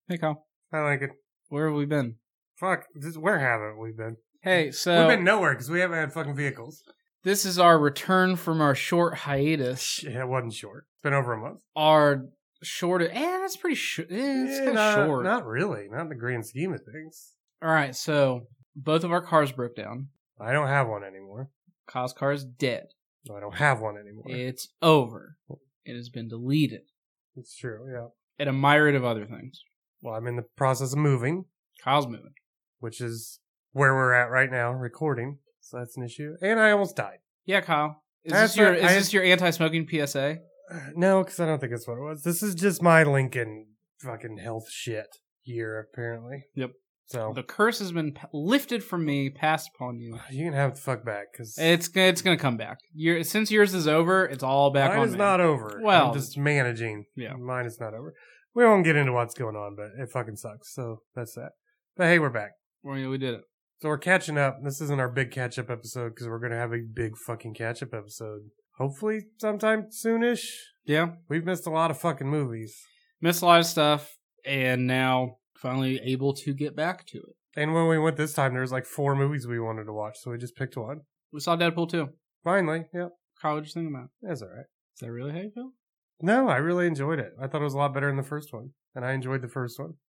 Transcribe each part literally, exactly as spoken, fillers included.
Hey, Kyle. I like it. Where have we been? Fuck, this, where haven't we been? Hey, so We've been nowhere because we haven't had fucking vehicles. this is our return from our short hiatus. Yeah, it wasn't short. It's been over a month. Our short, eh, that's pretty short. Eh, it's Yeah, kind of not, short. Not really. Not in the grand scheme of things. All right, so both of our cars broke down. I don't have one anymore. Kyle's car is dead. No, I don't have one anymore. It's over. It has been deleted. It's true, yeah. And a myriad of other things. Well, I'm in the process of moving, Kyle's moving. which is where we're at right now, recording. So that's an issue. And I almost died. Yeah, Kyle. Is That's this your what is I- this your anti-smoking P S A? Uh, No, because I don't think that's what it was. This is just my Lincoln fucking health shit year, apparently. Yep. So The curse has been p- lifted from me, passed upon you. you can have the fuck back, because It's it's gonna come back. Your since yours is over, it's all back mine on is me. not over. Well- I'm just managing. Yeah. Mine is not over. We won't get into what's going on, but it fucking sucks. So that's that. But hey, we're back. Well, yeah, we did it. So we're catching up. This isn't our big catch up episode because we're going to have a big fucking catch up episode. Hopefully sometime soonish. Yeah, We've missed a lot of fucking movies. missed a lot of stuff, and now finally able to get back to it. And when we went this time, there was like four movies we wanted to watch. So we just picked one. We saw Deadpool two. Finally. Yep. Kyle, what'd you think about it? That's all right. Is that really how you feel? No, I really enjoyed it. I thought it was a lot better than the first one. And I enjoyed the first one.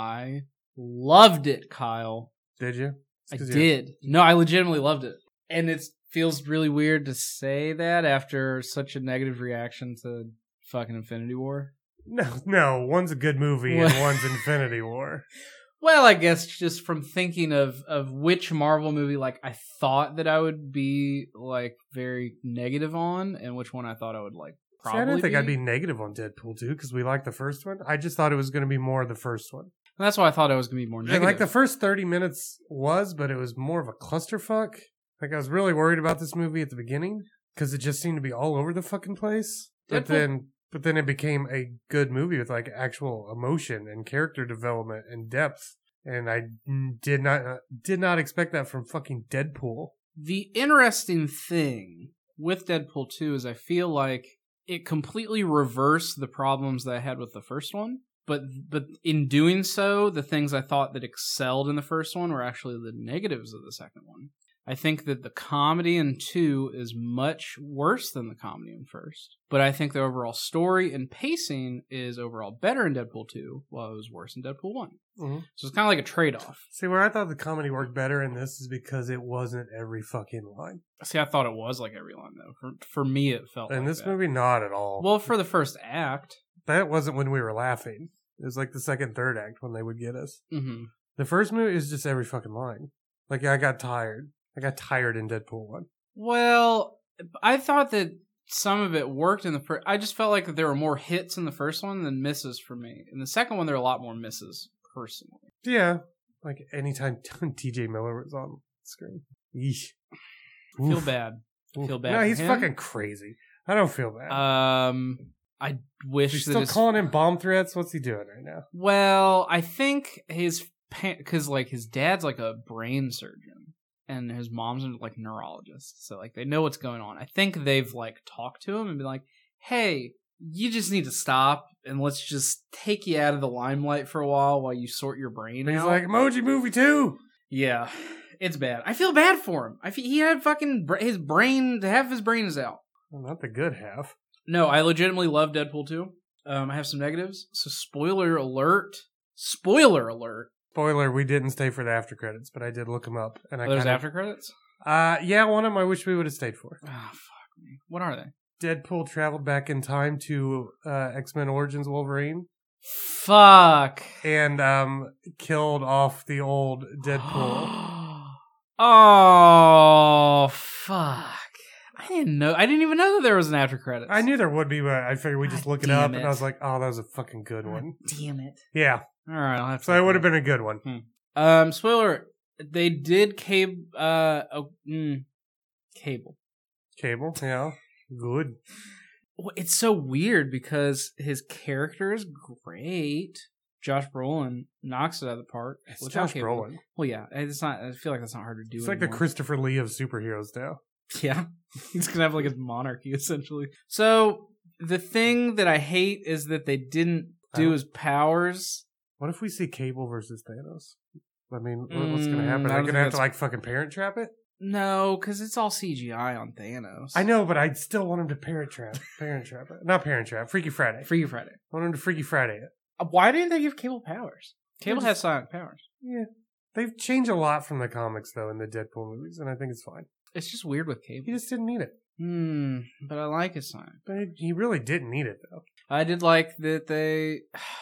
I loved it, Kyle. Did you? I It's 'cause you- did. No, I legitimately loved it. And it feels really weird to say that after such a negative reaction to fucking Infinity War. No, no. One's a good movie and What? one's Infinity War. Well, I guess just from thinking of, of which Marvel movie like I thought that I would be like very negative on, and which one I thought I would like See, probably. I didn't think be. I'd be negative on Deadpool two because we liked the first one. I just thought it was going to be more of the first one. And that's why I thought I was gonna be more And negative. like the first thirty minutes was, but it was more of a clusterfuck. Like I was really worried about this movie at the beginning because it just seemed to be all over the fucking place. But Deadpool- then, but then it became a good movie with like actual emotion and character development and depth. And I did not uh, did not expect that from fucking Deadpool. The interesting thing with Deadpool two is I feel like it completely reversed the problems that I had with the first one. But but in doing so, the things I thought that excelled in the first one were actually the negatives of the second one. I think that the comedy in two is much worse than the comedy in first. But I think the overall story and pacing is overall better in Deadpool two, while it was worse in Deadpool one. Mm-hmm. So it's kind of like a trade-off. See, where I thought the comedy worked better in this is because it wasn't every fucking line. See, I thought it was like every line, though. For, for me, it felt And like this that. movie, not at all. Well, for the first act. That wasn't when we were laughing. It was like the second, third act when they would get us. Mm-hmm. The first movie is just every fucking line. Like, I got tired. I got tired in Deadpool one. Well, I thought that some of it worked in the first. I just felt like that there were more hits in the first one than misses for me. In the second one, there were a lot more misses, personally. Yeah. Like, anytime T J Miller was on screen. Yeesh. I feel Oof. bad. I feel Oof. bad No, for he's him. fucking crazy. I don't feel bad. Um, I wish He's that still his, calling in bomb threats? What's he doing right now? Well, I think his because like his dad's like a brain surgeon and his mom's a, like neurologist, so like they know what's going on. I think they've like talked to him and been like, "Hey, you just need to stop and let's just take you out of the limelight for a while while you sort your brain And he's out." like, Emoji Movie two! "Yeah, it's bad. I feel bad for him. I feel, he had fucking bra- his brain. Half of his brain is out." Well, not the good half. No, I legitimately love Deadpool two. Um, I have some negatives. So spoiler alert. Spoiler alert. Spoiler, we didn't stay for the after credits, but I did look them up. And I Oh, there's kinda, after credits? Uh, yeah, one of them I wish we would have stayed for. Ah, fuck me. What are they? Deadpool traveled back in time to uh, X-Men Origins Wolverine Fuck. and um, killed off the old Deadpool. Oh, fuck. I didn't know. I didn't even know that there was an after credits. I knew there would be, but I figured we'd just God look it damn up, it. and I was like, oh, that was a fucking good one. Damn it. Yeah, All right, I'll have to. so it would have been a good one. Um, spoiler. They did cable. Uh, oh, mm, cable. Cable, yeah, good. Well, it's so weird because his character is great. Josh Brolin knocks it out of the park. It's without Josh Cable. Brolin. Well, yeah, it's not. I feel like that's not hard to do. It's like the anymore. Christopher Lee of superheroes now. Yeah, he's gonna have like his monarchy essentially. So the thing that I hate is that they didn't do Oh. his powers What if we see Cable versus Thanos? I mean, what- what's going to Mm, happen? I Are don't they going think to have to that's- like fucking Parent Trap it? No, because it's all C G I on Thanos. I know, but I'd still want him to Parent Trap. Parent Trap it. Not Parent Trap. Freaky Friday. Freaky Friday. I want him to Freaky Friday it. Uh, Why didn't they give Cable powers? Cable just- has sonic powers. Yeah. They've changed a lot from the comics, though, in the Deadpool movies, and I think it's fine. It's just weird with Cable. He just didn't need it. Hmm, but I like his sonic. But it, he really didn't need it, though. I did like that they.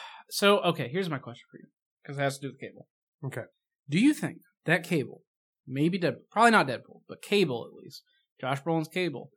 So okay, here's my question for you, because it has to do with Cable. Okay. Do you think that Cable, maybe Deadpool, probably not Deadpool, but Cable at least, Josh Brolin's Cable,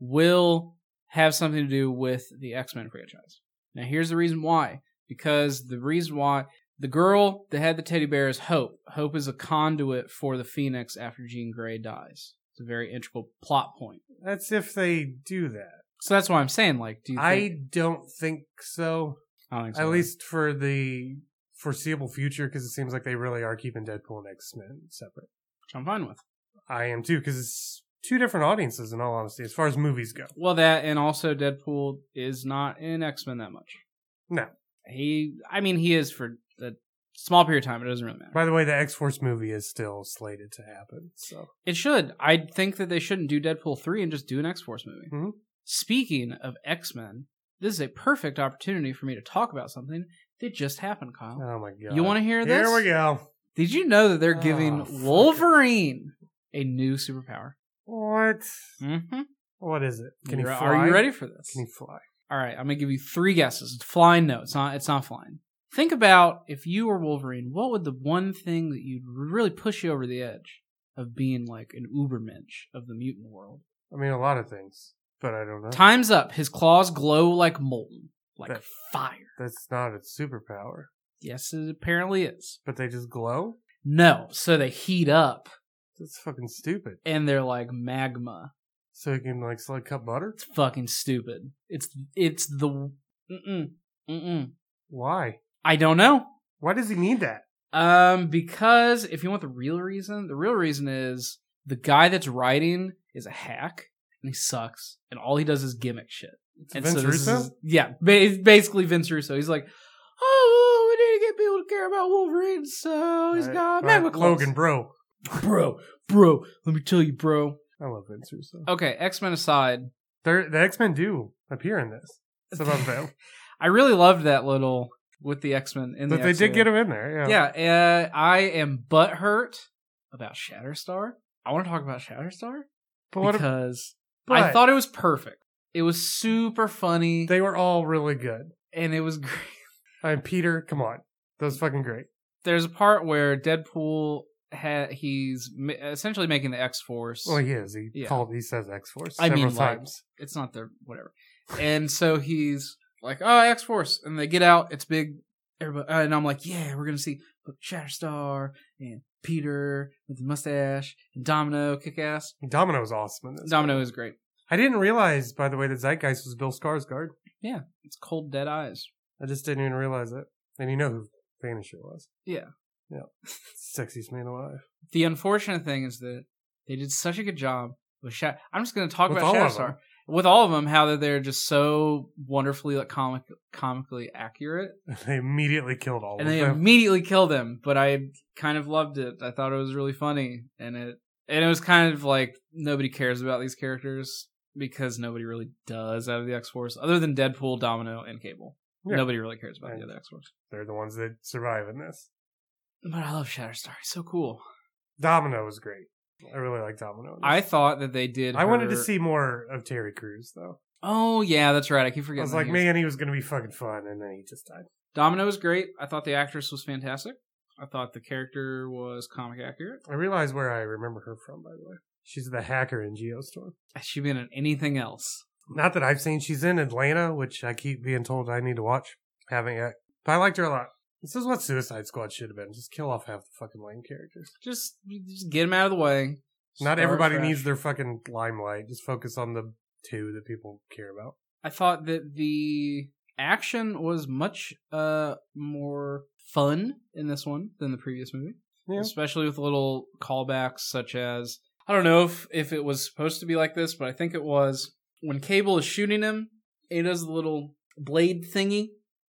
will have something to do with the X-Men franchise? Now, here's the reason why. Because the reason why the girl that had the teddy bear is Hope. Hope is a conduit for the Phoenix after Jean Grey dies. It's a very integral plot point. That's if they do that. So that's why I'm saying, like, do you think? I don't think so. I don't think so. At least for the foreseeable future, because it seems like they really are keeping Deadpool and X-Men separate. Which I'm fine with. I am too, because it's two different audiences, in all honesty, as far as movies go. Well, that, and also Deadpool is not in X-Men that much. No. He, I mean, he is for a small period of time. It doesn't really matter. By the way, the X-Force movie is still slated to happen, so. It should. I think that they shouldn't do Deadpool three and just do an X-Force movie. Mm-hmm. Speaking of X-Men, this is a perfect opportunity for me to talk about something that just happened, Kyle. Oh my god. You want to hear this? Here we go. Did you know that they're giving Oh, fuck. Wolverine a new superpower? What? Mm-hmm. What is it? Can he You're- fly? Are you ready for this? Can he fly? All right, I'm gonna give you three guesses. It's flying. No, it's not. It's not flying. Think about if you were Wolverine. What would the one thing that you'd really push you over the edge of being like an Ubermensch of the mutant world? I mean, a lot of things, but I don't know. Time's up. His claws glow like molten, like That- fire. That's not a superpower. Yes, it apparently is. But they just glow? No, so they heat up That's fucking stupid. and they're like magma. So he can, like, slide cut butter? It's fucking stupid. It's it's the mm-mm, mm-mm. Why? I don't know. Why does he need that? Um, because if you want the real reason, the real reason is the guy that's writing is a hack and he sucks, and all he does is gimmick shit. It's And Vince so this Russo? is- yeah, ba- it's basically Vince Russo. He's like, oh, we need to get people to care about Wolverine, so he's Alright, got alright, magma claws. Logan, bro. bro, bro. Let me tell you, bro. I love Vince Russo. Okay, X-Men aside, They're, the X-Men do appear in this. It's about them. I really loved that little with the X-Men in But the they X-Men. did get him in there, yeah. Yeah, uh, I am butthurt about Shatterstar. I want to talk about Shatterstar But what if, because but I thought it was perfect. It was super funny, they were all really good. and it was great. I mean, Peter, come on. That was fucking great. There's a part where Deadpool ha- he's ma- essentially making the X-Force. Well, he is. He Yeah. called. He says X-Force I several mean, like, times. it's not their whatever. And so he's like, "Oh, X-Force," and they get out. It's big. Everybody, and I'm like, "Yeah, we're gonna see Shatterstar and Peter with the mustache and Domino, kick ass." Domino's awesome in this. Domino is great. I didn't realize, by the way, that Zeitgeist was Bill Skarsgård. Yeah, it's cold dead eyes. I just didn't even realize it. And you know who Vanisher was. Yeah. Yeah. Sexiest man alive. The unfortunate thing is that they did such a good job with Shat. I'm just going to talk With about all of Shatterstar them. with all of them. How that they're just so wonderfully like comic, comically accurate, They immediately killed all and of they them. immediately killed him. But I kind of loved it. I thought it was really funny, and it and it was kind of like nobody cares about these characters because nobody really does out of the X-Force, other than Deadpool, Domino, and Cable. Yeah. Nobody really cares about Right. the other X-Force. They're the ones that survive in this. But I love Shatterstar. He's so cool. Domino was great. I really like Domino. in this. I thought that they did. I wanted to her- see more of Terry Crews, though. Oh yeah, that's right. I keep I forgetting. was that like, he man, he was going to be fucking fun, and then he just died. Domino was great. I thought the actress was fantastic. I thought the character was comic accurate. I realize where I remember her from, by the way. She's the hacker in Geostorm. Has she been in anything else? Not that I've seen. She's in Atlanta, which I keep being told I need to watch. Haven't yet. But I liked her a lot. This is what Suicide Squad should have been. Just kill off half the fucking lame characters. Just, just get him out of the way. Not Start everybody fresh. needs their fucking limelight. Just focus on the two that people care about. I thought that the action was much uh more fun in this one than the previous movie. Yeah. Especially with little callbacks such as, I don't know if, if it was supposed to be like this, but I think it was when Cable is shooting him, he does the little blade thingy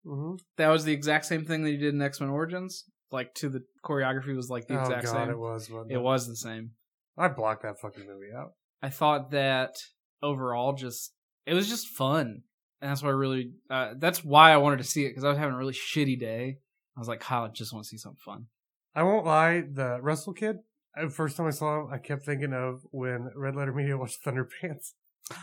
Mm-hmm. That was the exact same thing that he did in X-Men Origins. Like, to the choreography was like the Oh exact god, same. it was. Wasn't it? It was the same. I blocked that fucking movie out. I thought that overall, just it was just fun, and that's why I really. Uh, that's why I wanted to see it, because I was having a really shitty day. I was like, Kyle, I just want to see something fun. I won't lie, the Russell kid. The first time I saw him, I kept thinking of when Red Letter Media watched Thunderpants.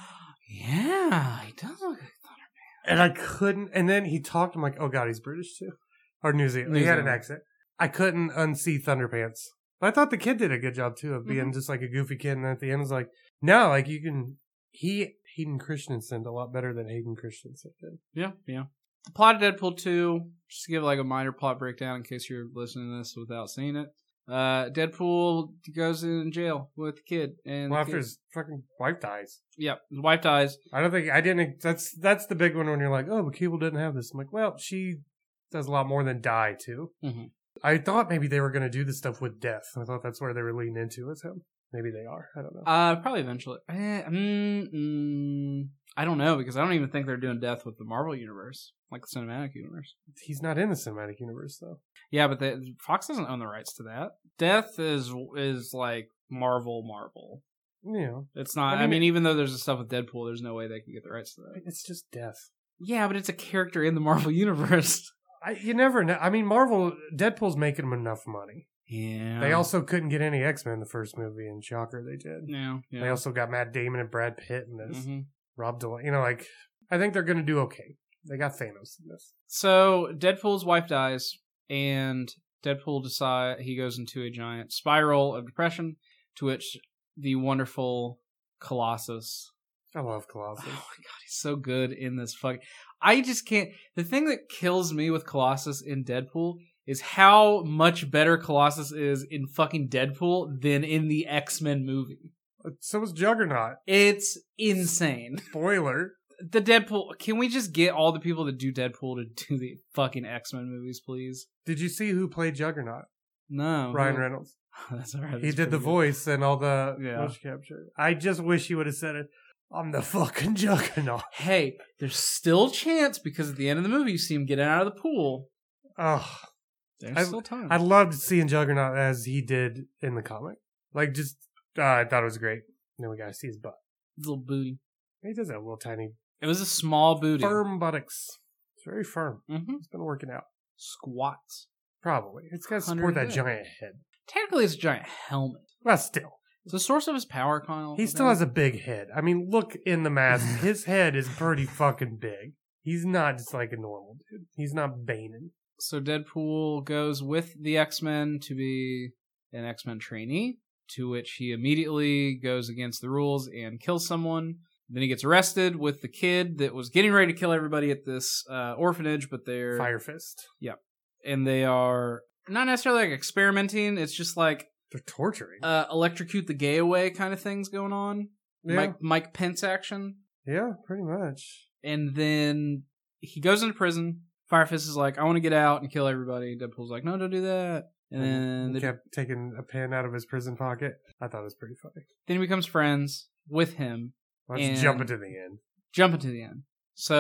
Yeah, he does look like Thunderpants. And I couldn't. And then he talked. I'm like, oh god, he's British too, or New Zealand. New he had an Zealand. accent. I couldn't unsee Thunderpants. But I thought the kid did a good job too of being Mm-hmm. just like a goofy kid. And at the end, was like, no, like you can. He Hayden Christensen a lot better than Hayden Christensen did. Yeah, yeah. The plot of Deadpool two, just to give like a minor plot breakdown in case you're listening to this without seeing it. Uh, Deadpool goes in jail with the kid, and Well, the after kid, his fucking wife dies. yeah, his wife dies. I don't think I didn't. That's that's the big one when you're like, oh, but Cable didn't have this. I'm like, well, she does a lot more than die too. Mm-hmm. I thought maybe they were going to do the stuff with death. I thought that's where they were leaning into with him. Maybe they are. I don't know. Uh, probably eventually. Eh, mm, mm, I don't know, because I don't even think they're doing death with the Marvel universe, like the cinematic universe. He's not in the cinematic universe though. Yeah, but the, Fox doesn't own the rights to that. Death is is like Marvel, Marvel. Yeah, It's not. I I mean, mean, it- even though there's the stuff with Deadpool, there's no way they can get the rights to that. it's just death. Yeah, but it's a character in the Marvel universe. I, you never know. I mean, Marvel, Deadpool's making them enough money. Yeah. They also couldn't get any X-Men in the first movie, and shocker, they did. Yeah. yeah. They also got Matt Damon and Brad Pitt in this. Mhm. Rob Delaney. You know, like, I think they're going to do okay. They got Thanos in this. So Deadpool's wife dies, and Deadpool decide he goes into a giant spiral of depression, to which the wonderful Colossus. I love Colossus. Oh my god, he's so good in this fucking. I just can't. The thing that kills me with Colossus in Deadpool is how much better Colossus is in fucking Deadpool than in the X-Men movie. So was Juggernaut. It's insane. Spoiler. The Deadpool. Can we just get all the people that do Deadpool to do the fucking X-Men movies, please? Did you see who played Juggernaut? No. Ryan no. Reynolds. That's all right. He That's did the pretty good. voice and all the Yeah. motion capture. I just wish he would have said it. I'm the fucking Juggernaut. Hey, there's still a chance, because at the end of the movie you see him getting out of the pool. Oh, There's I- still time. I loved seeing Juggernaut as he did in the comic. Like, just, uh, I thought it was great. And then we got to see his butt. Little booty. He does have little tiny, It was a small booty. firm buttocks. It's very firm. Mm-hmm. It's been working out. Squats. Probably. It's got to support one hundred that head. giant head. Technically, it's a giant helmet. Well, still. It's the source of his power, Kyle. He still has a big head. I mean, look in the mask. His head is pretty fucking big. He's not just like a normal dude. He's not Banin. So Deadpool goes with the X-Men to be an X-Men trainee, to which he immediately goes against the rules and kills someone. Then he gets arrested with the kid that was getting ready to kill everybody at this uh, orphanage, but they're Fire Fist. and they are not necessarily like experimenting. It's just like They're torturing. uh, electrocute the gay away kind of things going on. yeah. Mike Mike Pence action. Yeah, pretty much. And then he goes into prison. Firefist is like, I want to get out and kill everybody. Deadpool's like, no, don't do that. And then he the, kept taking a pen out of his prison pocket. I thought it was pretty funny. then he becomes friends with him. Let's And- jump into the end. Jump into the end.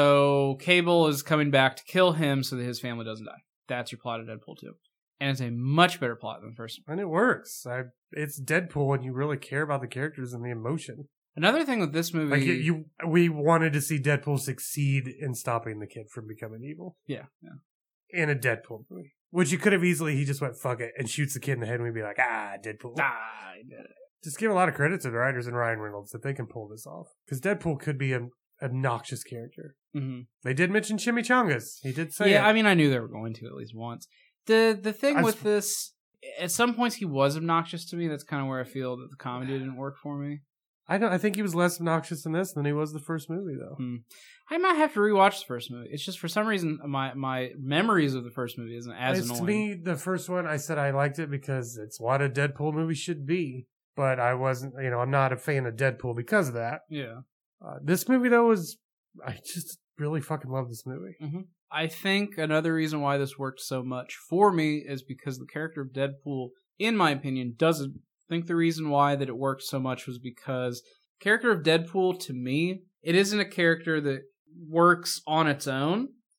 So Cable is coming back to kill him so that his family doesn't die. That's your plot of Deadpool two. And it's a much better plot than the first one. And it works. I, it's Deadpool, and you really care about the characters and the emotion. Another thing with this movie... Like you, you, we wanted to see Deadpool succeed in stopping the kid from becoming evil Yeah, yeah. in a Deadpool movie. Which you could have easily, he just went fuck it and shoots the kid in the head, and we'd be like, ah, Deadpool. Ah, I did it. Just give a lot of credit to the writers and Ryan Reynolds that they can pull this off. Because Deadpool could be an obnoxious character. Mm-hmm. They did mention chimichangas. He did say Yeah, it. I mean, I knew they were going to at least once. The the thing I with s- this, at some points he was obnoxious to me. That's kind of where I feel that the comedy didn't work for me. I don't. I think he was less obnoxious in this than he was the first movie, though. Hmm. I might have to rewatch the first movie. It's just for some reason my my memories of the first movie isn't as It's, annoying. to me, the first one, I said I liked it because it's what a Deadpool movie should be. But I wasn't, you know, I'm not a fan of Deadpool because of that. Yeah. Uh, this movie, though, was, I just really fucking love this movie. Mm-hmm. I think another reason why this worked so much for me is because the character of Deadpool, in my opinion, doesn't. I think the reason why that it worked so much was because the character of Deadpool, to me, it isn't a character that works on its own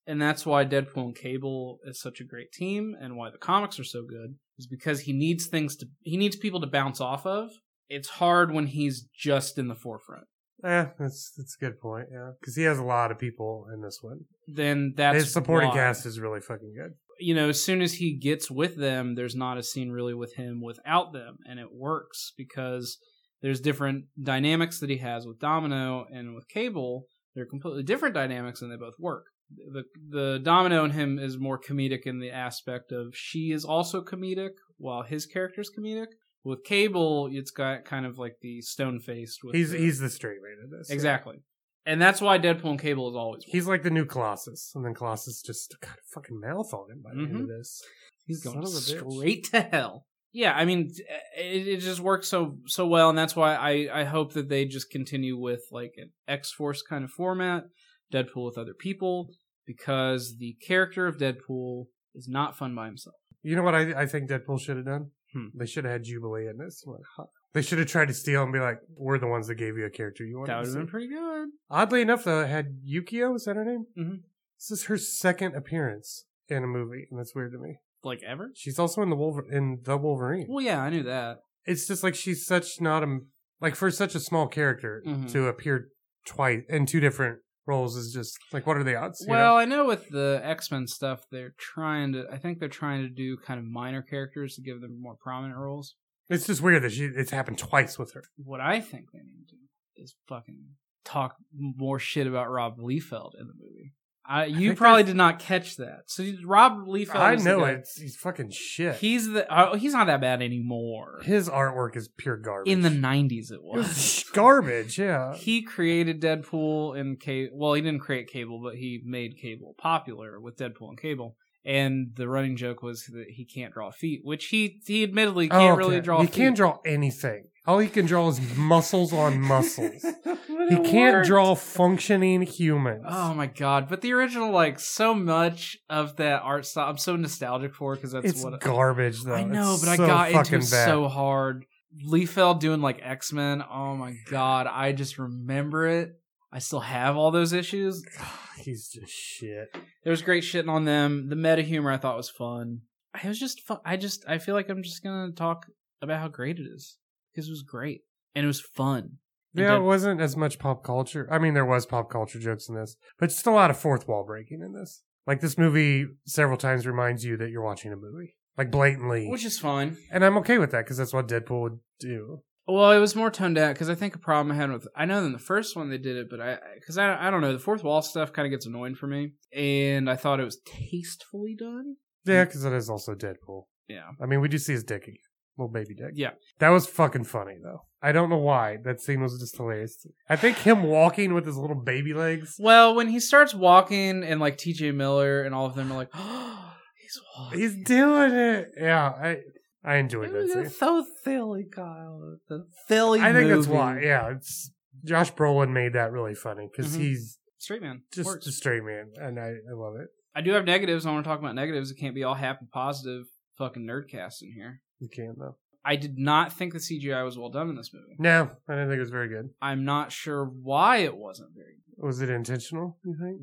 And that's why Deadpool and Cable is such a great team, and why the comics are so good, is because he needs things to, he needs people to bounce off of. It's hard when he's just in the forefront. Eh, that's that's a good point, yeah. Because he has a lot of people in this one. Then that's His supporting why. cast is really fucking good. You know, as soon as he gets with them, there's not a scene really with him without them, and it works because there's different dynamics that he has with Domino and with Cable. They're completely different dynamics, and they both work. The the Domino in him is more comedic in the aspect of she is also comedic, while his character is comedic. With Cable, it's got kind of like the stone-faced. With He's the, he's the straight man in this. exactly. Yeah. And that's why Deadpool and Cable is always worked. He's like the new Colossus, and then Colossus just got a fucking mouth on him by the mm-hmm. end of this. He's Son going of a straight bitch. to hell. Yeah, I mean, it, it just works so so well, and that's why I, I hope that they just continue with like an X-Force kind of format, Deadpool with other people, because the character of Deadpool is not fun by himself. You know what I, I think Deadpool should have done? Hmm. They should have had Jubilee in this. They should have tried to steal and be like, we're the ones that gave you a character you wanted That would to have see. been pretty good. Oddly enough, though, it had Yukio, is that her name? Mm-hmm. This is her second appearance in a movie, and that's weird to me. Like ever? She's also in the Wolver- in the Wolverine. Well, yeah, I knew that. It's just like she's such not a like for such a small character mm-hmm. to appear twice in two different roles is just like, what are the odds? Well, know? I know with the X-Men stuff, they're trying to. I think they're trying to do kind of minor characters to give them more prominent roles. It's just weird that she it's happened twice with her. What I think they need to do is fucking talk more shit about Rob Liefeld in the movie. I, you I probably did not catch that. So Rob Liefeld. I is know the guy, it. He's fucking shit. He's the. Oh, he's not that bad anymore. His artwork is pure garbage. In the nineties, it It was. was garbage. Yeah. He created Deadpool and Cable. Well, he didn't create Cable, but he made Cable popular with Deadpool and Cable. And the running joke was that he can't draw feet, which he he admittedly can't Oh, okay. really draw. He feet. can't draw anything. All he can draw is muscles on muscles. He It can't worked. draw functioning humans. Oh my god! But the original, like, so much of that art style, I'm so nostalgic for because that's it's what garbage, though. I know. It's but so I got into fucking it bad. so hard. Liefeld doing like X-Men. Oh my god! I just remember it. I still have all those issues. He's just shit. There was great shitting on them. The meta humor I thought was fun. It was just fun. I just I feel like I'm just gonna talk about how great it is because it was great and it was fun. And Yeah, Dead- it wasn't as much pop culture. I mean, there was pop culture jokes in this, but just a lot of fourth wall breaking in this. Like, this movie several times reminds you that you're watching a movie. Like, blatantly. which is fine. And I'm okay with that, because that's what Deadpool would do. Well, it was more toned down because I think a problem I had with I know in the first one they did it, but I because I I don't know the fourth wall stuff kind of gets annoying for me, and I thought it was tastefully done. Yeah, because it is also Deadpool. Yeah, I mean, we do see his dick again. Little baby dick. yeah. That was fucking funny, though. I don't know why. That scene was just hilarious. I think him walking with his little baby legs. Well, when he starts walking and like T J Miller and all of them are like, oh, he's walking. He's doing it. Yeah, I I enjoyed that scene. It's so silly, Kyle. The silly. I think that's movie. why. Yeah, it's Josh Brolin made that really funny because Mhm. he's Straight man. just Works. a straight man, and I, I love it. I do have negatives. I want to talk about negatives. It can't be all happy, positive, fucking nerdcast in here. You can though. I did not think the C G I was well done in this movie. No, I didn't think it was very good. I'm not sure why it wasn't very good. Was it intentional? You think?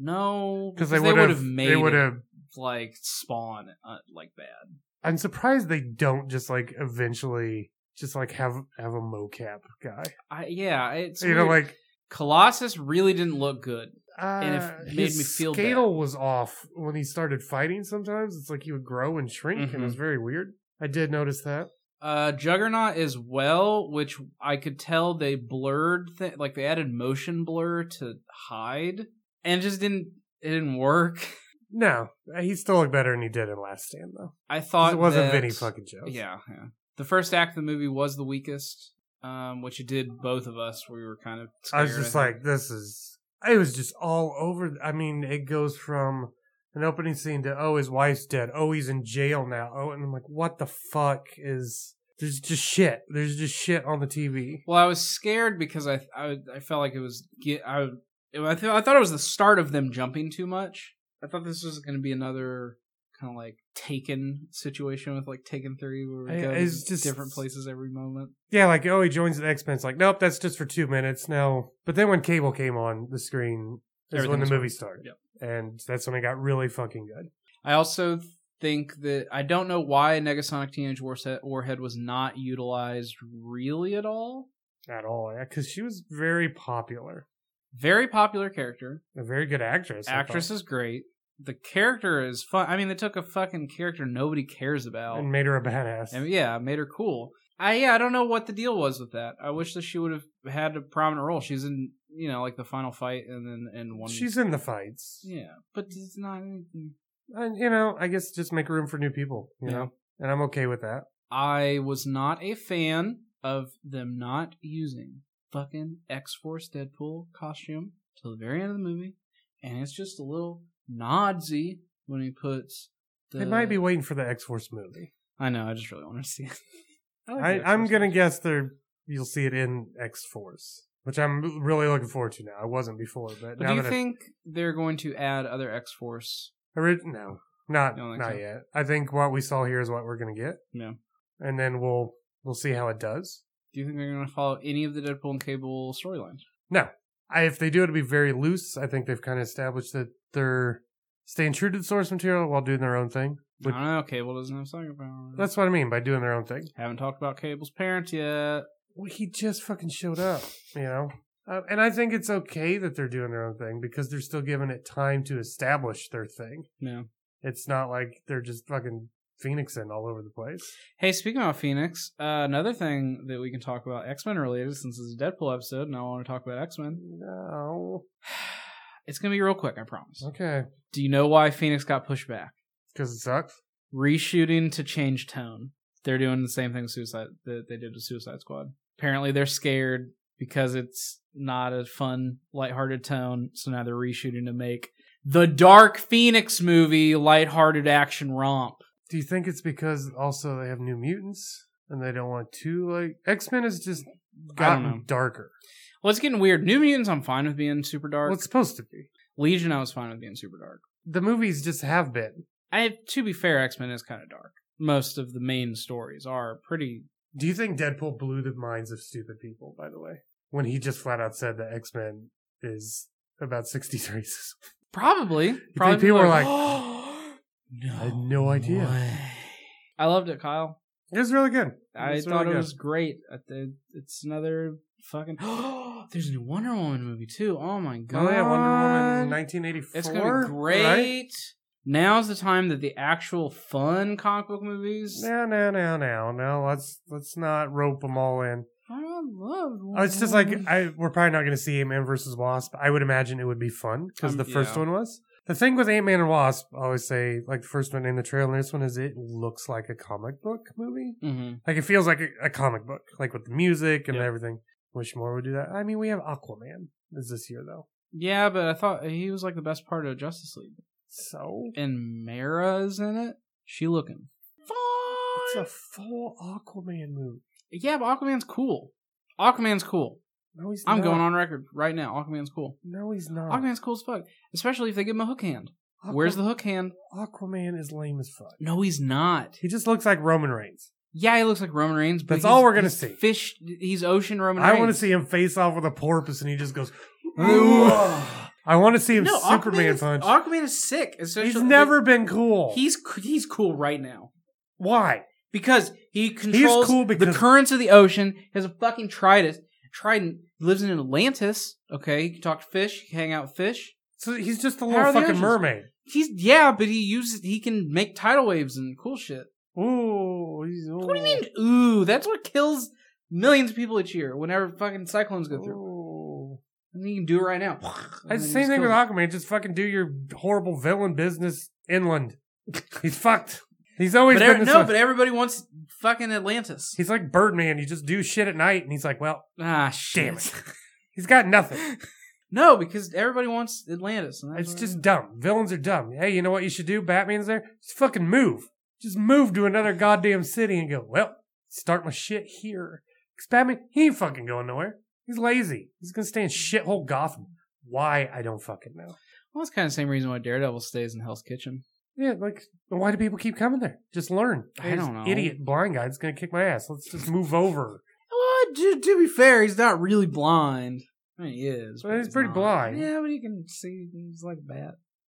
No, Because because they would have made They would it, have. like Spawn uh, like bad. I'm surprised they don't just like eventually just like have have a mocap guy. I yeah, it's you know, weird. like Colossus really didn't look good. uh, And it made his me feel scale bad. was off when he started fighting. Sometimes it's like he would grow and shrink, and it was very weird. I did notice that. Uh, Juggernaut as well, which I could tell they blurred, th- like they added motion blur to hide, and it just didn't. It didn't work. No, he still looked better than he did in Last Stand, though. I 'Cause thought it wasn't that, Vinny fucking Jones. Yeah, yeah. The first act of the movie was the weakest, um, which it did both of us. We were kind of. Scared, I was just I think. like, this is. It was just all over. I mean, it goes from an opening scene to, oh, his wife's dead. Oh, he's in jail now. Oh, and I'm like, what the fuck is. There's just shit. There's just shit on the T V. Well, I was scared because I I, I felt like it was get I I, th- I thought it was the start of them jumping too much. I thought this was going to be another kind of like Taken situation with like Taken three, where we I- go it's to just- different places every moment. Yeah, like, oh, he joins the X-Men. It's like, nope, that's just for two minutes. No. But then when Cable came on the screen is Everything when the was movie fine. started. Yep. And that's when it got really fucking good. I also think that I don't know why Negasonic Teenage Warset- Warhead was not utilized really at all. At all, yeah, because she was very popular. Very popular character. A very good actress. Actress is great. The character is fun. I mean, they took a fucking character nobody cares about and made her a badass. And yeah, made her cool. I yeah, I don't know what the deal was with that. I wish that she would have had a prominent role. She's in, you know, like the final fight and then and one. She's in the fights. Yeah, but it's not. And you know, I guess just make room for new people. You Yeah. know, and I'm okay with that. I was not a fan of them not using fucking X-Force Deadpool costume till the very end of the movie, and it's just a little nodsy when he puts. The... They might be waiting for the X-Force movie. I know. I just really want to see it. I like I, the I'm X-Force gonna movie. guess they're you'll see it in X-Force, which I'm really looking forward to now. I wasn't before, but, But now do you that think they're going to add other X-Force? I, ori- no, not You don't think not so? yet. I think what we saw here is what we're gonna get, No. and then we'll we'll see how it does. Do you think they're going to follow any of the Deadpool and Cable storylines? No, I, if they do, it'll be very loose. I think they've kind of established that they're staying true to the source material while doing their own thing. I don't know. Cable doesn't have psychic power. That's what I mean by doing their own thing. Haven't talked about Cable's parents yet. Well, he just fucking showed up, you know? Uh, and I think it's okay that they're doing their own thing because they're still giving it time to establish their thing. Yeah. It's not like they're just fucking phoenixing all over the place. Hey, speaking about Phoenix, uh, another thing that we can talk about X-Men related, since this is a Deadpool episode, and I want to talk about X-Men. No. It's going to be real quick, I promise. Okay. Do you know why Phoenix got pushed back? Because it sucks? Reshooting to change tone. They're doing the same thing with Suicide that they did with Suicide Squad. Apparently they're scared because it's not a fun, lighthearted tone, so now they're reshooting to make the Dark Phoenix movie lighthearted action romp. Do you think it's because also they have New Mutants and they don't want to, like... X-Men has just I don't gotten know. darker. Well, it's getting weird. New Mutants I'm fine with being super dark. Well, it's supposed to be. Legion I was fine with being super dark. The movies just have been. I, to be fair, X-Men is kind of dark. Most of the main stories are pretty... Do you think Deadpool blew the minds of stupid people, by the way? When he just flat out said that X-Men is about sixties racism. Probably. Probably people were like, no I had no idea. way. I loved it, Kyle. It was really good. I was thought really it good. was great. At the, it's another fucking... There's a new Wonder Woman movie, too. Oh, my God. Oh, yeah, Wonder Woman nineteen eighty-four. It's going to be great. Right? Now's the time that the actual fun comic book movies... No, no, no, no, no. Let's let's not rope them all in. I love Oh, it's just like I we're probably not going to see Ant-Man versus Wasp. I would imagine it would be fun because Um, the first yeah. one was. The thing with Ant-Man and Wasp, I always say, like the first one in the trailer, and this one is it looks like a comic book movie. Mm-hmm. Like it feels like a, a comic book, like with the music and Yep. everything. Wish more would do that. I mean, we have Aquaman is this year though, Yeah, but I thought he was like the best part of Justice League. so And Mara's in it. She looking it's fine. a full Aquaman movie. Yeah, but Aquaman's cool. Aquaman's cool. No, he's I'm not. going on record right now. Aquaman's cool. No, he's not. Aquaman's cool as fuck. Especially if they give him a hook hand. Aqua- Where's the hook hand? Aquaman is lame as fuck. No, he's not. He just looks like Roman Reigns. Yeah, he looks like Roman Reigns, but That's he's- all we're gonna he's see. Fish. He's ocean Roman I Reigns. want to see him face off with a porpoise, and he just goes. I want to see him No, Superman Aquaman is, punch. Aquaman is sick. Especially- He's never been cool. He's he's cool right now. Why? Because he controls cool the because- currents of the ocean. He has a fucking trident. Trident lives in Atlantis. Okay, he can talk to fish. He can hang out with fish. So he's just a How little are the fucking oceans? mermaid. He's yeah, but he uses he can make tidal waves and cool shit. Ooh, he's, ooh. What do you mean? Ooh, that's what kills millions of people each year. Whenever fucking cyclones go through, Ooh. I mean, you can do it right now. It's the same thing with Aquaman. Just fucking do your horrible villain business inland. He's fucked. He's always But been every, this no, way. but everybody wants fucking Atlantis. He's like Birdman. You just do shit at night, and he's like, well, Ah, shit. damn it. He's got nothing. No, because everybody wants Atlantis. And that's It's what just it is. dumb. Villains are dumb. Hey, you know what you should do? Batman's there. Just fucking move. Just move to another goddamn city and go, well, start my shit here. Because Batman, he ain't fucking going nowhere. He's lazy. He's going to stay in shithole Gotham. Why? I don't fucking know. Well, it's kind of the same reason why Daredevil stays in Hell's Kitchen. Yeah, like, why do people keep coming there? Just learn. I Hey, don't this know. Idiot blind guy that's going to kick my ass. Let's just move over. Well, to, to be fair, he's not really blind. I mean, he is. Well, but he's pretty not. blind. Yeah, but he can see. He's like a bat.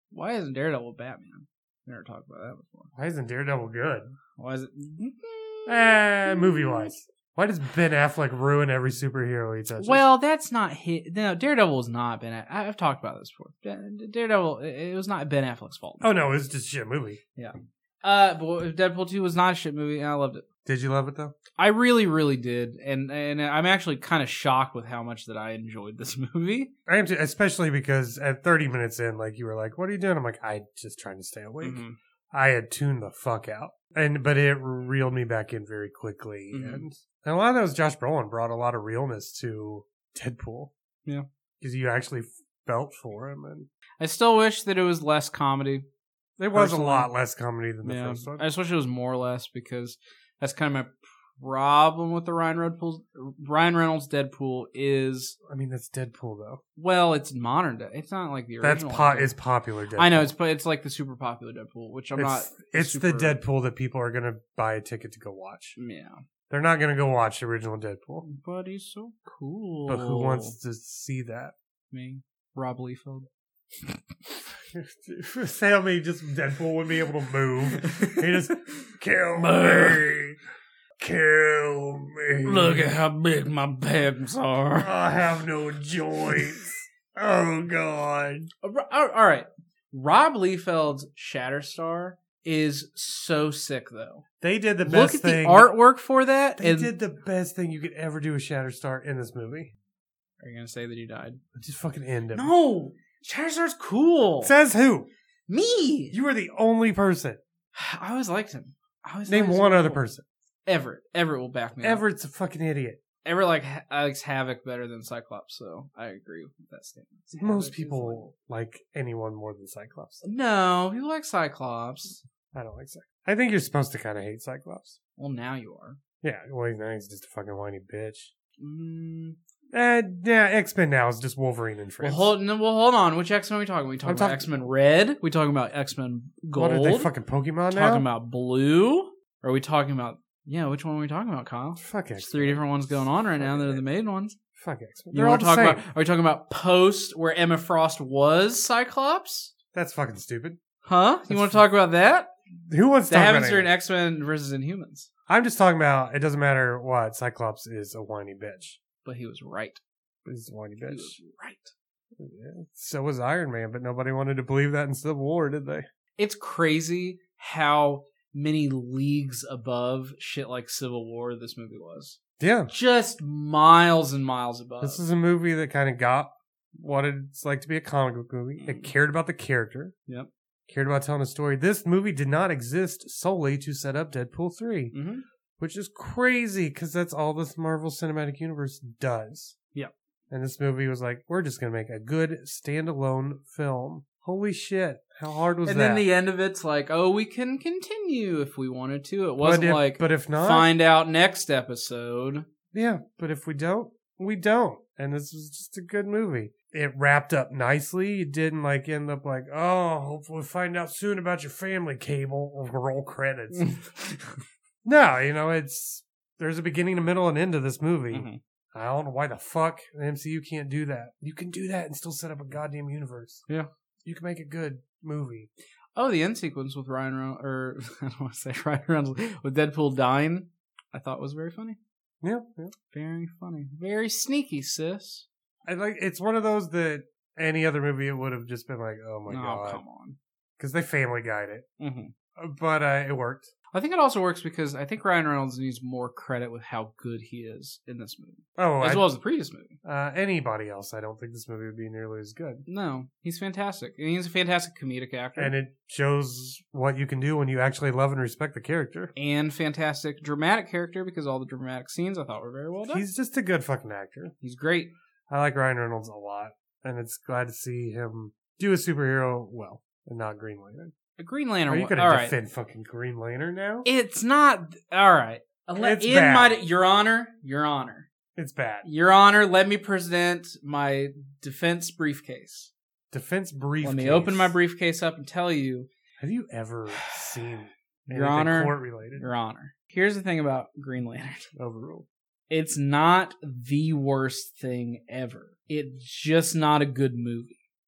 Why isn't Daredevil Batman? Never talked about that before. Why isn't Daredevil good? Why is it? Eh, movie wise. Why does Ben Affleck ruin every superhero he touches? Well, that's not his. No, Daredevil was not Ben. I- I've talked about this before. Daredevil, it was not Ben Affleck's fault. Oh no, it was just a shit movie. Yeah. Uh, but Deadpool two was not a shit movie, and I loved it. Did you love it though? I really, really did, and and I'm actually kind of shocked with how much that I enjoyed this movie. I am too, especially because at thirty minutes in, like you were like, "What are you doing?" I'm like, "I'm just trying to stay awake." Mm-hmm. I had tuned the fuck out, and but it reeled me back in very quickly, Mm-hmm. and, and a lot of that was Josh Brolin brought a lot of realness to Deadpool. Yeah, because you actually felt for him, and I still wish that it was less comedy. It was Personally. a lot less comedy than the Yeah, first one. I just wish it was more or less because that's kind of my problem with the Ryan Reynolds Ryan Reynolds Deadpool is I mean, that's Deadpool though. well, it's modern. De- It's not like the That's original. po- Deadpool. it's popular Deadpool. I know it's but it's like the super popular Deadpool, which I'm it's, not. It's super, the Deadpool that people are gonna buy a ticket to go watch. Yeah, They're not gonna go watch the original Deadpool. but he's so cool. But who wants to see that? me? Rob Liefeld. Tell me, just Deadpool would be able to move. He just kill me, kill me. Look at how big my pecs are. I have no joints. Oh God! All right, Rob Liefeld's Shatterstar is so sick, though. They did the best Look at thing. the artwork for that. They and did the best thing you could ever do with Shatterstar in this movie. Are you gonna say that he died? Just fucking end him. No, Shatterstar's cool. Says who? Me. You are the only person. I always liked him. I always Name thought he was one cool. other person. Everett. Everett will back me up. Everett's a fucking idiot. Everett like likes Havoc better than Cyclops, so I agree with that statement. Most Havoc is people like anyone more than Cyclops. like- no, people like Cyclops. I don't like Cyclops. I think you're supposed to kind of hate Cyclops. Well, now you are. Yeah, well, he's, he's just a fucking whiny bitch. Mm. Uh, yeah, X-Men now is just Wolverine and Well, friends. hold, no, well, hold on. Which X Men are we talking? Are we talking I'm about talking- X Men Red? we talking about X Men Gold? What are they, fucking Pokemon now? talking about Blue? Or are we talking about? Yeah, which one are we talking about, Kyle? Fuck There's X-Men. three different ones going on right now. Fuck They're it. the main ones. Fuck X-Men. You They're all want the to talk same. about? Are we talking about Post, where Emma Frost was Cyclops? That's fucking stupid. Huh? That's you want to talk about that? Who wants to That talk happens about during it? X Men versus Inhumans. I'm just talking about, it doesn't matter what, Cyclops is a whiny bitch. But he was right. He's a whiny He bitch. was right. Yeah. So was Iron Man, but nobody wanted to believe that in Civil War, did they? It's crazy how many leagues above shit like Civil War this movie was. Yeah. Just miles and miles above. This is a movie that kind of got what it's like to be a comic book movie. It cared about the character. Yep. Cared about telling a story. This movie did not exist solely to set up Deadpool three, Mm-hmm. which is crazy because that's all this Marvel Cinematic Universe does. Yep. And this movie was like, we're just going to make a good standalone film. Holy shit. How hard was And that? then the end of it's like, oh, we can continue if we wanted to. It but wasn't if, like, but if not, find out next episode. yeah, but if we don't, we don't. And this was just a good movie. It wrapped up nicely. It didn't like end up like, oh, hopefully we'll find out soon about your family, Cable, or roll credits. No, you know, it's there's a beginning, a middle, and end to this movie. Mhm. I don't know why the fuck the M C U can't do that. You can do that and still set up a goddamn universe. Yeah. You can make a good movie. Oh, the end sequence with Ryan Reynolds, or I don't want to say Ryan Reynolds, with Deadpool dying, I thought was very funny. Yeah, yeah. Very funny. Very sneaky, sis. I like it's one of those that any other movie it would have just been like, oh my oh, god, come on. because they Family Guyed it, Mm-hmm. but uh, it worked. I think it also works because I think Ryan Reynolds needs more credit with how good he is in this movie, Oh, as I, well as the previous movie. uh, anybody else, I don't think this movie would be nearly as good. No, he's fantastic. And he's a fantastic comedic actor. And it shows what you can do when you actually love and respect the character. and fantastic dramatic character because all the dramatic scenes I thought were very well done. He's, He's just a good fucking actor. great. I like Ryan Reynolds a lot, and it's glad to see him do a superhero well and not Green Lantern. A Green Lantern. Are you wa- going all to right. defend fucking Green Lantern now? It's not all right. Let- It's in bad. my Your Honor, Your Honor, It's bad. Your Honor. Let me present my defense briefcase. Defense briefcase. Let me open my briefcase up and tell you, Have you ever seen Your anything Honor, court related? Your Honor. Here's the thing about Green Lantern. Overruled. It's not the worst thing ever. It's just not a good movie.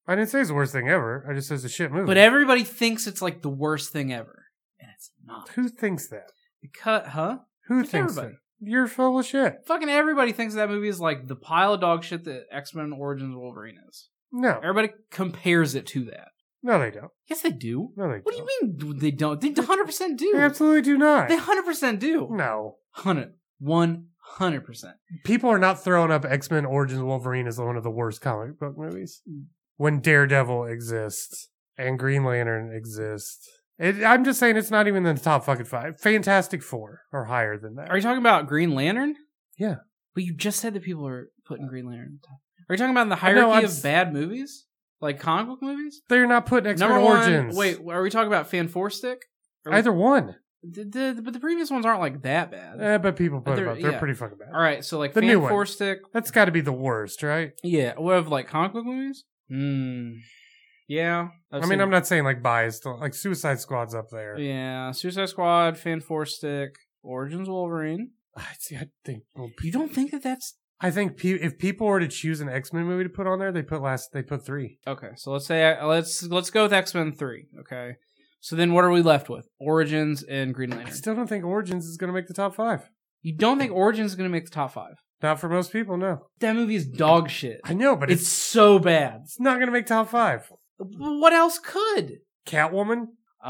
I didn't say it's the worst thing ever. I just said it's a shit movie. But everybody thinks it's like the worst thing ever. And it's not. Who thinks that? Because, huh? Who Like thinks everybody. that? You're full of shit. Fucking everybody thinks that movie is like the pile of dog shit that X-Men Origins Wolverine is. No. Everybody compares it to that. No, they don't. Yes, they do. No, they What do don't. you mean they don't? They one hundred percent do. They absolutely do not. They one hundred percent do. No. one hundred. one hundred percent. People are not throwing up X-Men Origins Wolverine as one of the worst comic book movies. When Daredevil exists and Green Lantern exists. It, I'm just saying it's not even in the top fucking five. Fantastic Four are higher than that. Are you talking about Green Lantern? Yeah. But you just said that people are putting Green Lantern. Are you talking about in the No, hierarchy I'm of s- bad movies? Like comic book movies? They're not putting X-Men Number one, Origins. wait, are we talking about Fan Four Stick? Or- Either one. The, the, but the previous ones aren't like that bad. Eh, but people But put they're- them up. They're yeah. pretty fucking bad. All right, so like The Fan new one. Four Stick. That's got to be the worst, right? Yeah, what of like comic book movies? Hmm. Yeah. I've I mean, seen- I'm not saying like biased. Like Suicide Squad's up there. Yeah, Suicide Squad, Fan Four Stick, Origins Wolverine. I see. I think. Well, You don't think that that's I think pe- if people were to choose an X-Men movie to put on there, they put last. They put three. okay? So let's say let's let's go with X Men Three. Okay. So then what are we left with? Origins and Green I Lantern. still don't think Origins is going to make the top five. You don't think Origins is going to make the top five? Not for most people, no. That movie is dog shit. I know, but It's it's, so bad. it's not going to make top five. What else could? Catwoman.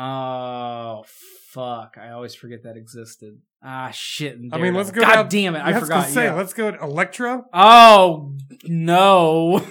Oh fuck! I always forget that existed. Ah shit! I mean, let's go. God down, damn it! I Yeah, was forgot. gonna Say, yeah. Let's go to Electro. Oh no!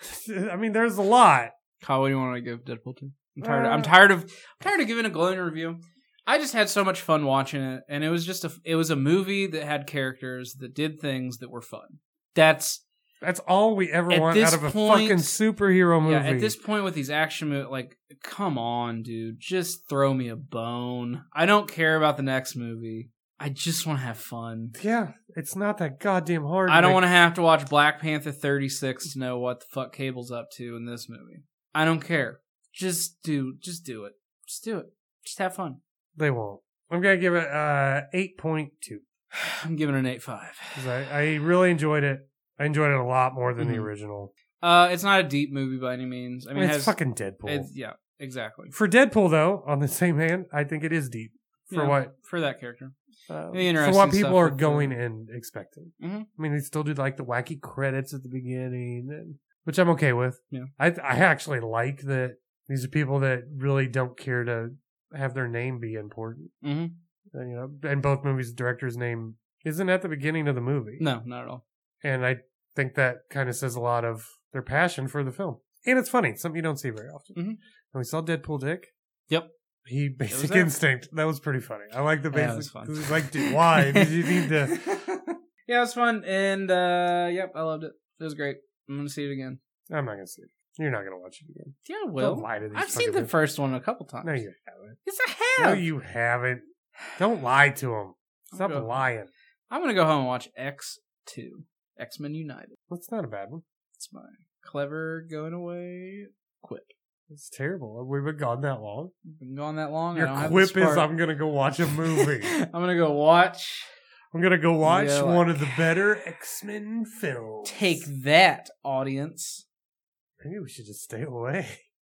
I mean, there's a lot. Kyle, what do you want to give Deadpool to? I'm tired. Uh, I'm tired of. I'm tired of giving a glowing review. I just had so much fun watching it, and it was just a. It was a movie that had characters that did things that were fun. That's That's all we ever At want this out of a point- fucking superhero movie. yeah. At this point with these action movies, like, come on, dude, just throw me a bone. I don't care about the next movie. I just want to have fun. yeah, it's not that goddamn hard. I don't want to have to watch Black Panther thirty-six to know what the fuck Cable's up to in this movie. I don't care. Just do, just do it. Just do it. Just have fun. They won't. I'm gonna give it uh eight point two. I'm giving it an eight five. I, I really enjoyed it. I enjoyed it a lot more than Mhm. the original. Uh, it's not a deep movie by any means. I I mean, mean, it it's has, fucking Deadpool. it's, yeah, exactly. For Deadpool, though, on the same hand, I think it is deep for Yeah, what for that character. uh, The for interesting what people stuff are with going the- and expecting. Mhm. I mean, they still do like the wacky credits at the beginning, and, which I'm okay with. Yeah. I I actually like that these are people that really don't care to have their name be important. Mm-hmm. And, you know, in both movies, the director's name isn't at the beginning of the movie. No, not at all. And I think that kind of says a lot of their passion for the film. And it's funny, something you don't see very often. Mhm. And we saw Deadpool Dick. Yep. He Basic there. Instinct. That was pretty funny. I like the Yeah, that basic. was fun. It was like, dude, why did you need to? Yeah, it was fun, and uh, yep, I loved it. It was great. I'm gonna see it again. I'm not gonna see it. You're not gonna watch it again. Yeah, well, Don't lie to these I've seen fucking the people. first one a couple times. No, you haven't. Yes, I have. No, you haven't. Don't lie to him. Stop Go. lying. I'm gonna go home and watch X two, X Men United. That's not a bad one. It's my clever going away quip. It's terrible. Have we been gone that long? Been gone that long. Your I don't have quip the is spark. I'm gonna go watch a movie. I'm gonna go watch. I'm gonna go watch Yeah, one like- of the better X-Men films. Take that, audience. Maybe we should just stay away.